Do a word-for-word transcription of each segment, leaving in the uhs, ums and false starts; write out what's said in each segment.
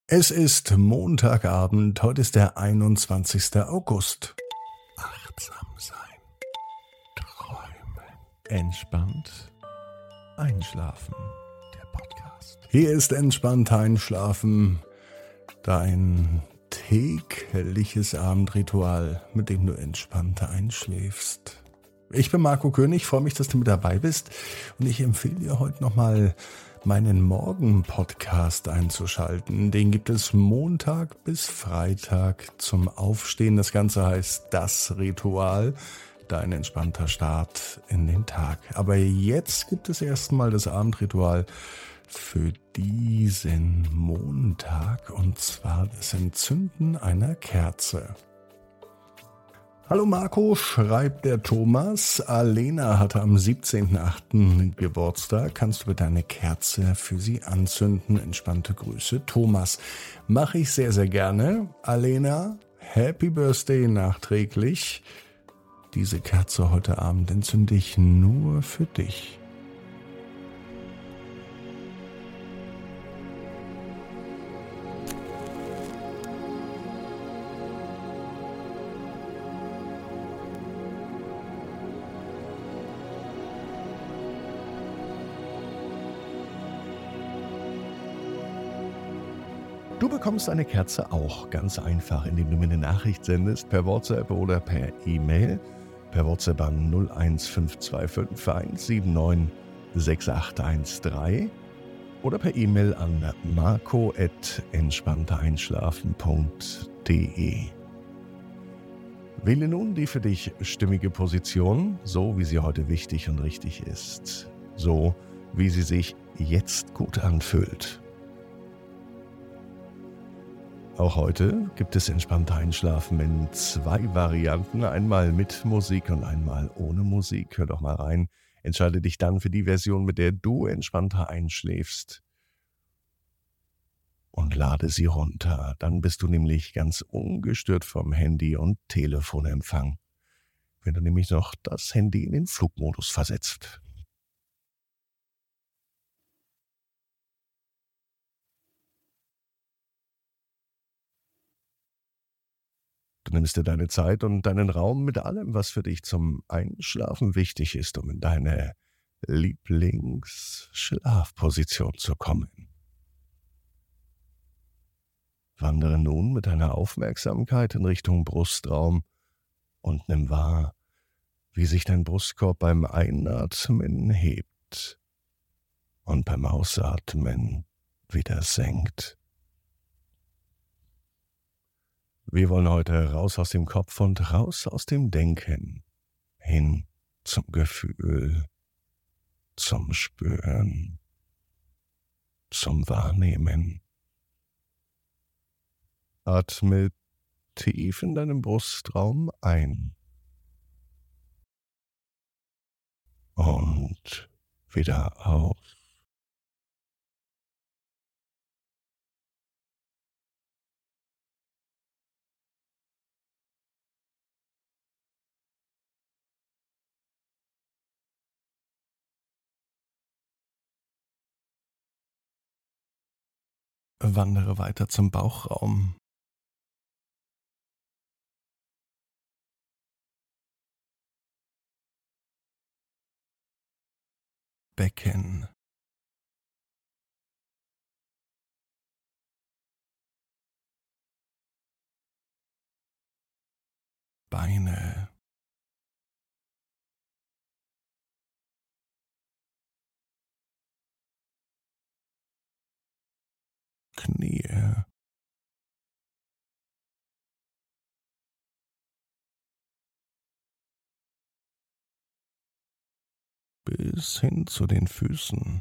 Es ist Montagabend, heute ist der einundzwanzigster August. Achtsam sein, träumen, entspannt einschlafen. Der Podcast. Hier ist entspannt einschlafen, dein tägliches Abendritual, mit dem du entspannt einschläfst. Ich bin Marco König, freue mich, dass du mit dabei bist und ich empfehle dir heute nochmal meinen Morgen-Podcast einzuschalten. Den gibt es Montag bis Freitag zum Aufstehen. Das Ganze heißt Das Ritual, dein entspannter Start in den Tag. Aber jetzt gibt es erstmal das Abendritual für diesen Montag und zwar das Entzünden einer Kerze. Hallo Marco, schreibt der Thomas. Alena hatte am siebzehnten achten Geburtstag. Kannst du bitte eine Kerze für sie anzünden? Entspannte Grüße, Thomas. Mache ich sehr, sehr gerne. Alena, Happy Birthday nachträglich. Diese Kerze heute Abend entzünde ich nur für dich. Du bekommst eine Kerze auch ganz einfach, indem du mir eine Nachricht sendest, per WhatsApp oder per E-Mail. Per WhatsApp an null eins fünf zwei fünf eins sieben neun sechs acht eins drei oder per E-Mail an marco at entspanntereinschlafen punkt de. Wähle nun die für dich stimmige Position, so wie sie heute wichtig und richtig ist. So wie sie sich jetzt gut anfühlt. Auch heute gibt es entspannte Einschlafen in zwei Varianten, einmal mit Musik und einmal ohne Musik. Hör doch mal rein. Entscheide dich dann für die Version, mit der du entspannter einschläfst und lade sie runter. Dann bist du nämlich ganz ungestört vom Handy und Telefonempfang, wenn du nämlich noch das Handy in den Flugmodus versetzt. Du nimmst dir deine Zeit und deinen Raum mit allem, was für dich zum Einschlafen wichtig ist, um in deine Lieblingsschlafposition zu kommen. Wandere nun mit deiner Aufmerksamkeit in Richtung Brustraum und nimm wahr, wie sich dein Brustkorb beim Einatmen hebt und beim Ausatmen wieder senkt. Wir wollen heute raus aus dem Kopf und raus aus dem Denken, hin zum Gefühl, zum Spüren, zum Wahrnehmen. Atme tief in deinem Brustraum ein und wieder aus. Wandere weiter zum Bauchraum. Becken. Beine. Knie. Bis hin zu den Füßen.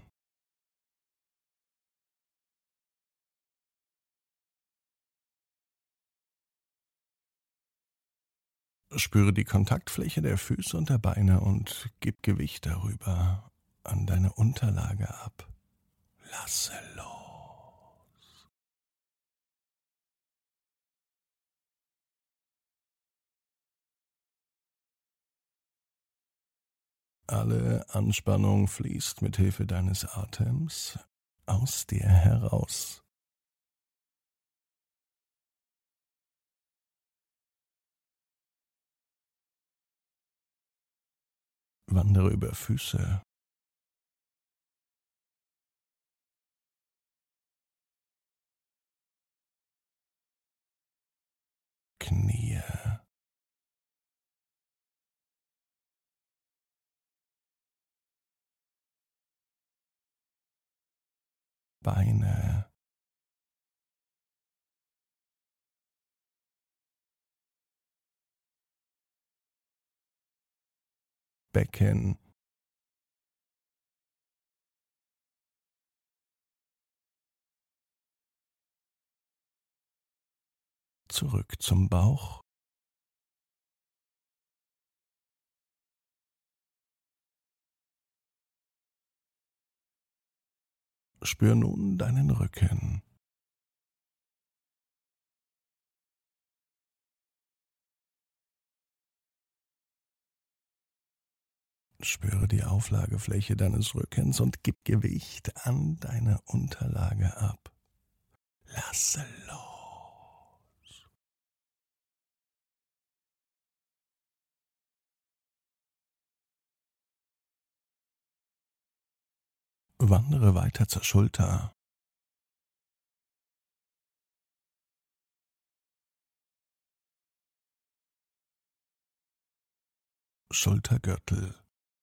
Spüre die Kontaktfläche der Füße und der Beine und gib Gewicht darüber an deine Unterlage ab. Lasse los. Alle Anspannung fließt mit Hilfe deines Atems aus dir heraus. Wandere über Füße, Knie, Beine, Becken, zurück zum Bauch, spür nun deinen Rücken. Spüre die Auflagefläche deines Rückens und gib Gewicht an deine Unterlage ab. Lasse los. Wandere weiter zur Schulter. Schultergürtel.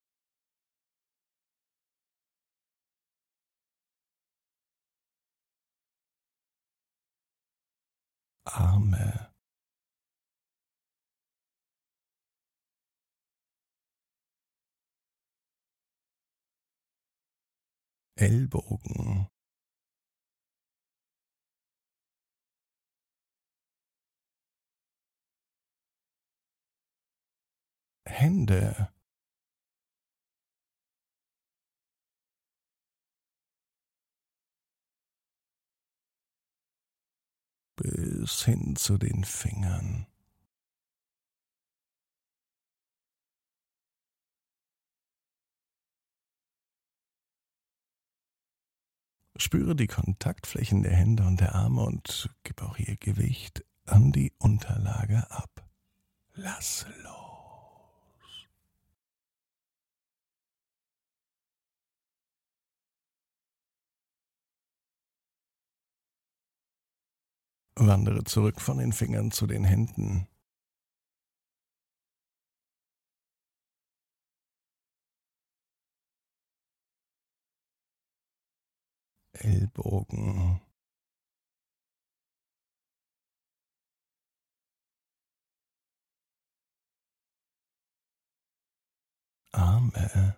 Arme. Ellbogen. Hände. Bis hin zu den Fingern. Spüre die Kontaktflächen der Hände und der Arme und gib auch hier Gewicht an die Unterlage ab. Lass los. Wandere zurück von den Fingern zu den Händen. Ellbogen. Arme.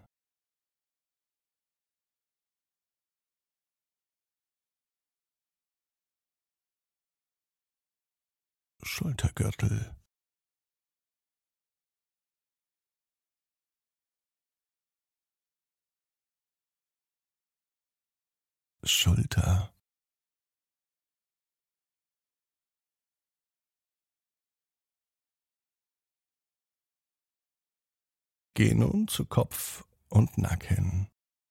Schultergürtel. Schulter. Geh nun zu Kopf und Nacken.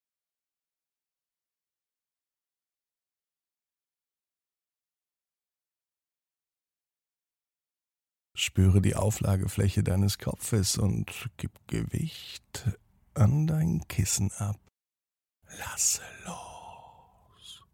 Spüre die Auflagefläche deines Kopfes und gib Gewicht an dein Kissen ab. Lasse los.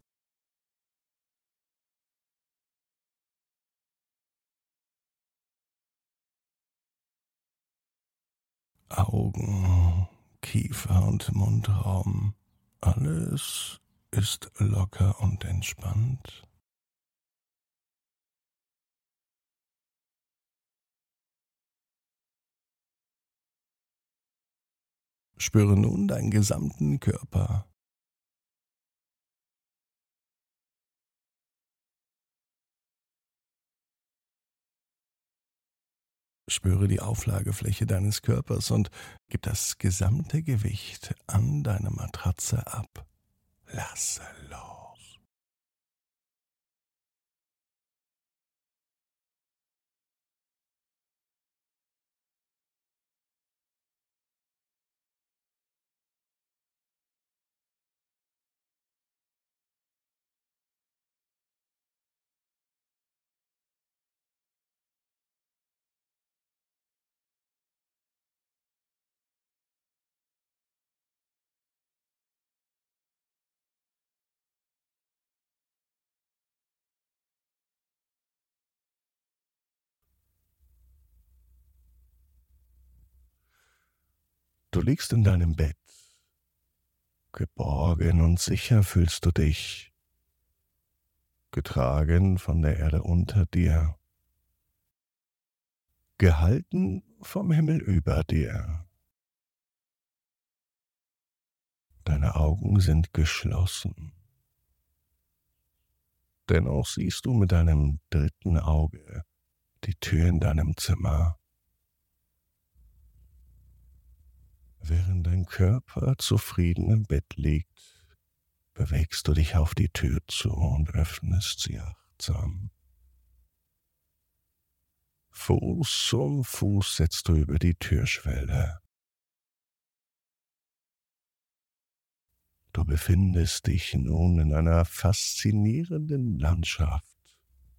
Augen, Kiefer und Mundraum. Alles ist locker und entspannt. Spüre nun deinen gesamten Körper. Spüre die Auflagefläche deines Körpers und gib das gesamte Gewicht an deine Matratze ab. Lasse los. Du liegst in deinem Bett. Geborgen und sicher fühlst du dich, getragen von der Erde unter dir, gehalten vom Himmel über dir. Deine Augen sind geschlossen. Dennoch siehst du mit deinem dritten Auge die Tür in deinem Zimmer. Während dein Körper zufrieden im Bett liegt, bewegst du dich auf die Tür zu und öffnest sie achtsam. Fuß um Fuß setzt du über die Türschwelle. Du befindest dich nun in einer faszinierenden Landschaft,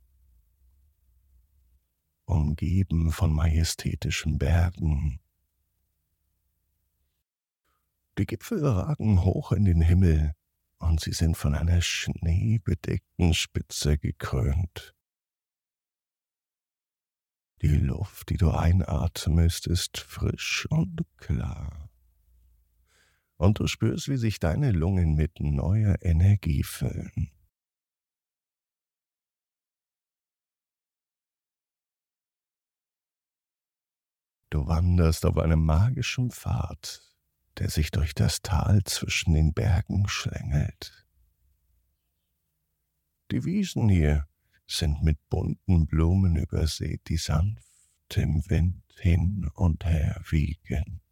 umgeben von majestätischen Bergen. Die Gipfel ragen hoch in den Himmel und sie sind von einer schneebedeckten Spitze gekrönt. Die Luft, die du einatmest, ist frisch und klar. Und du spürst, wie sich deine Lungen mit neuer Energie füllen. Du wanderst auf einem magischen Pfad, der sich durch das Tal zwischen den Bergen schlängelt. Die Wiesen hier sind mit bunten Blumen übersät, die sanft im Wind hin und her wiegen.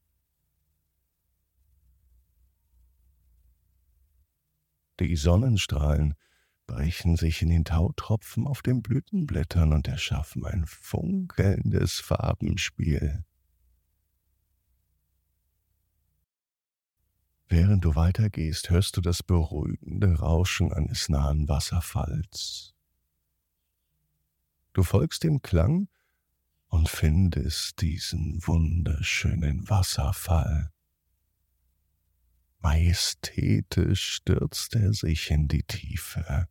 Die Sonnenstrahlen brechen sich in den Tautropfen auf den Blütenblättern und erschaffen ein funkelndes Farbenspiel. Während du weitergehst, hörst du das beruhigende Rauschen eines nahen Wasserfalls. Du folgst dem Klang und findest diesen wunderschönen Wasserfall. Majestätisch stürzt er sich in die Tiefe.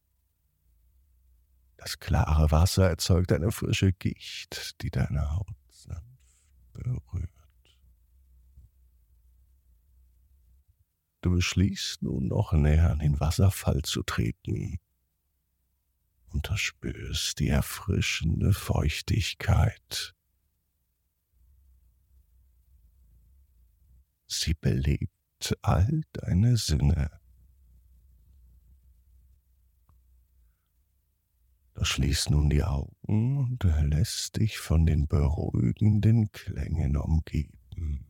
Das klare Wasser erzeugt eine frische Gicht, die deine Haut sanft berührt. Du beschließt nun noch näher an den Wasserfall zu treten und du spürst die erfrischende Feuchtigkeit. Sie belebt all deine Sinne. Du schließt nun die Augen und lässt dich von den beruhigenden Klängen umgeben.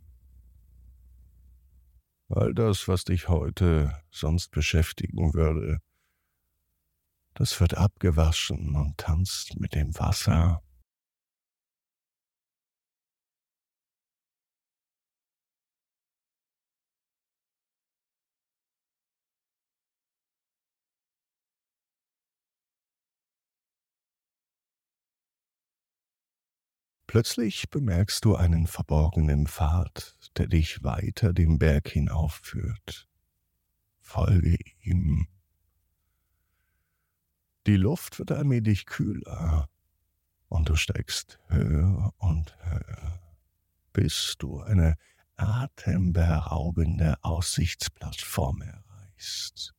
All das, was dich heute sonst beschäftigen würde, das wird abgewaschen und tanzt mit dem Wasser. Plötzlich bemerkst du einen verborgenen Pfad, der dich weiter den Berg hinaufführt. Folge ihm. Die Luft wird allmählich kühler und du steigst höher und höher, bis du eine atemberaubende Aussichtsplattform erreichst.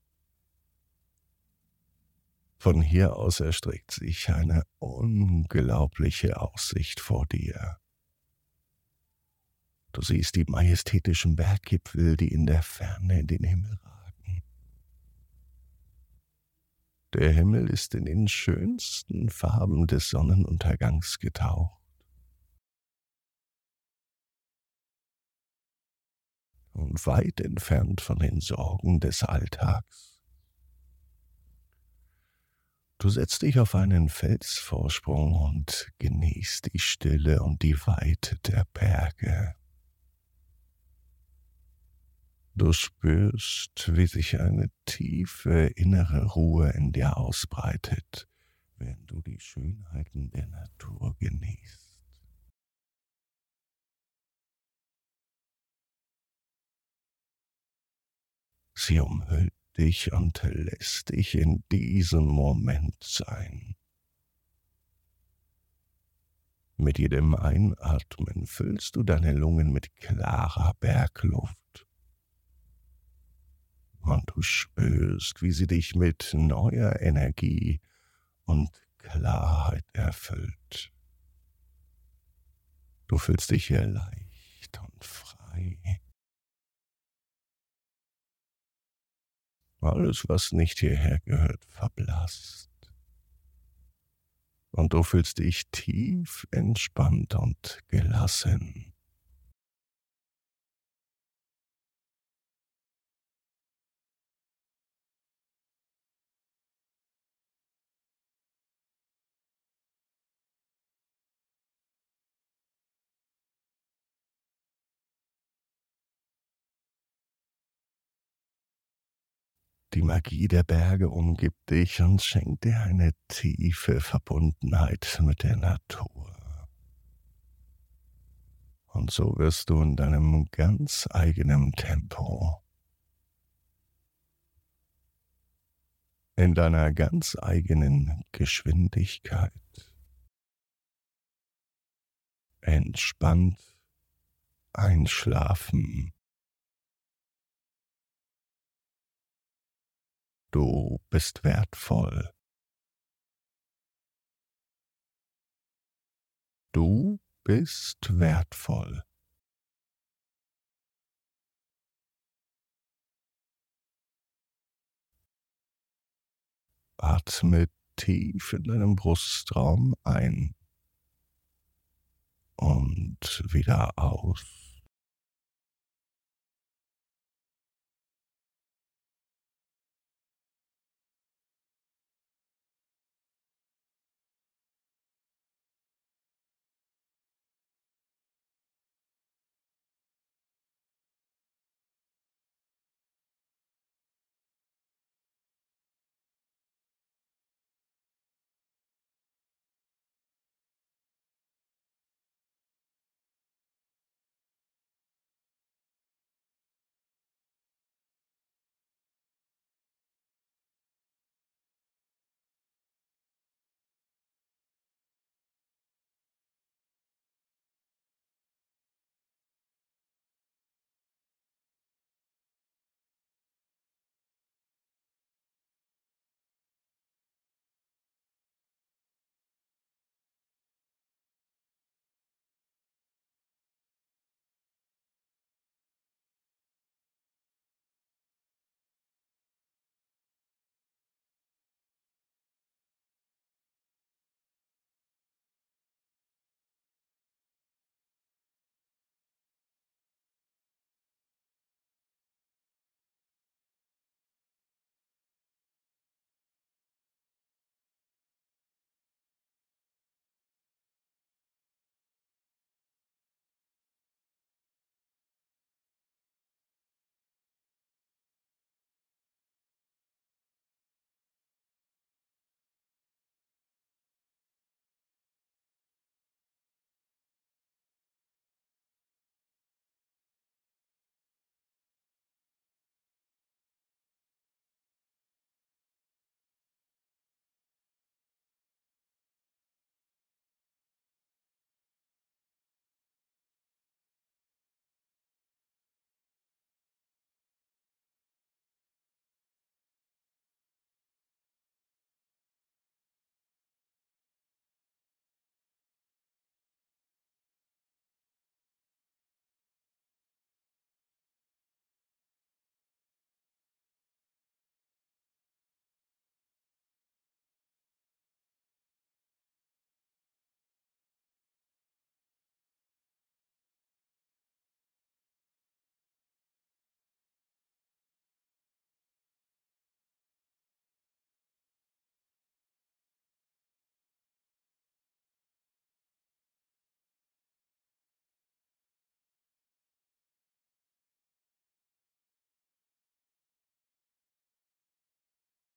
Von hier aus erstreckt sich eine unglaubliche Aussicht vor dir. Du siehst die majestätischen Berggipfel, die in der Ferne in den Himmel ragen. Der Himmel ist in den schönsten Farben des Sonnenuntergangs getaucht. Und weit entfernt von den Sorgen des Alltags. Du setzt dich auf einen Felsvorsprung und genießt die Stille und die Weite der Berge. Du spürst, wie sich eine tiefe innere Ruhe in dir ausbreitet, während du die Schönheiten der Natur genießt. Sie umhüllt dich und lässt dich in diesem Moment sein. Mit jedem Einatmen füllst du deine Lungen mit klarer Bergluft. Und du spürst, wie sie dich mit neuer Energie und Klarheit erfüllt. Du fühlst dich hier leicht und frei. Alles, was nicht hierher gehört, verblasst. Und du fühlst dich tief entspannt und gelassen. Die Magie der Berge umgibt dich und schenkt dir eine tiefe Verbundenheit mit der Natur. Und so wirst du in deinem ganz eigenen Tempo, in deiner ganz eigenen Geschwindigkeit, entspannt einschlafen. Du bist wertvoll. Du bist wertvoll. Atme tief in deinem Brustraum ein und wieder aus.